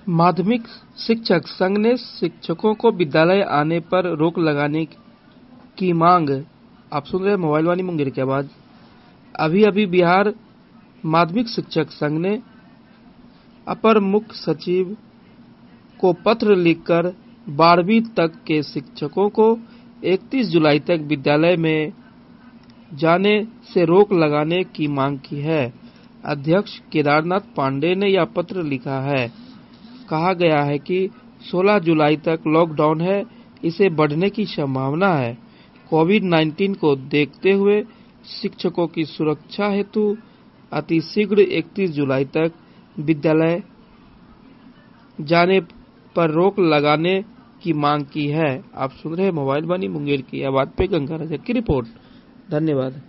माध्यमिक शिक्षक संघ ने शिक्षकों को विद्यालय आने पर रोक लगाने की मांग। आप सुन रहे हैं मोबाइल वाणी मुंगेर की आवाज। अभी बिहार माध्यमिक शिक्षक संघ ने अपर मुख्य सचिव को पत्र लिखकर 12वीं तक के शिक्षकों को 31 जुलाई तक विद्यालय में जाने से रोक लगाने की मांग की है। अध्यक्ष केदारनाथ पांडे ने यह पत्र लिखा है। कहा गया है कि 16 जुलाई तक लॉकडाउन है, इसे बढ़ने की संभावना है। कोविड-19 को देखते हुए शिक्षकों की सुरक्षा हेतु अतिशीघ्र 31 जुलाई तक विद्यालय जाने पर रोक लगाने की मांग की है। आप सुन रहे हैं मोबाइल वाणी मुंगेर की आवाज पे गंगा राजा की रिपोर्ट। धन्यवाद।